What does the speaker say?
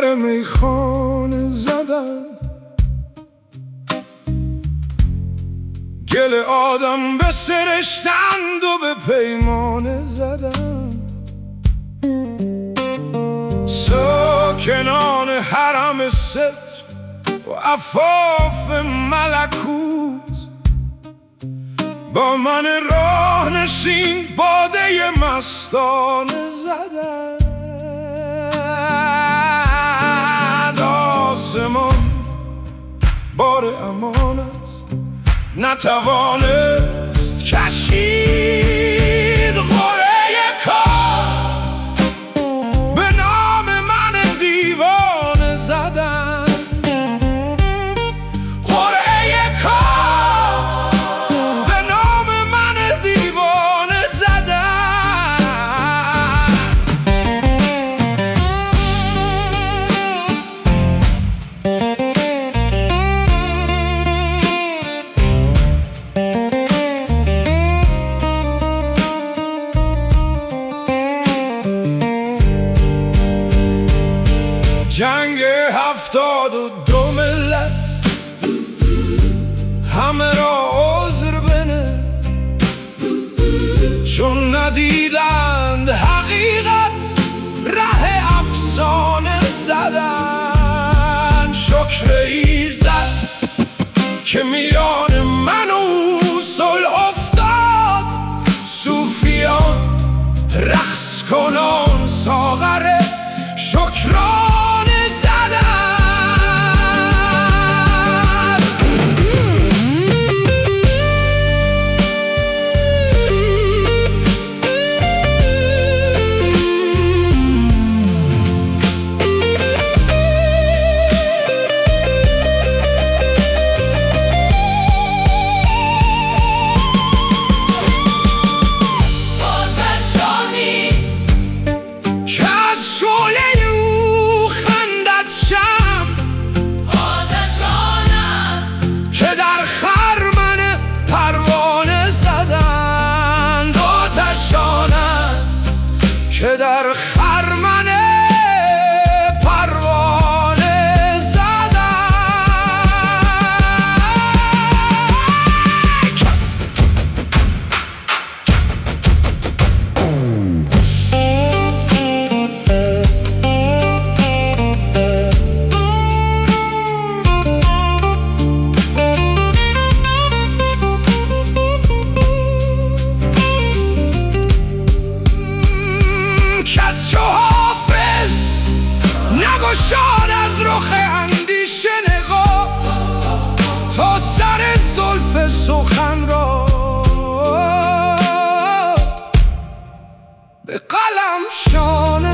در میخانه زدم، گل آدم به سرشتند و به پیمانه زدم. ساکنان حرم ستر و عفاف ملکوت با من راه نشین باده مستانه زدند. آسمان بار امانت نتوانست کشید، قرعه کار به نام من دیوانه زدن. قرعه کار به نام من دیوانه زدن. جنگ 72 ملت همه را عذر بنه، چون ندیدند حقیقت ره افسانه زدن. شکر ایزد که میان من و صلح افتاد، صوفیان رقص کنان ساغر شکرانه که در خرمن پروانه زدن. کس چو حافظ نگشاد از رخ اندیشه نقاب، تا سر زلف سخن را به قلم شانه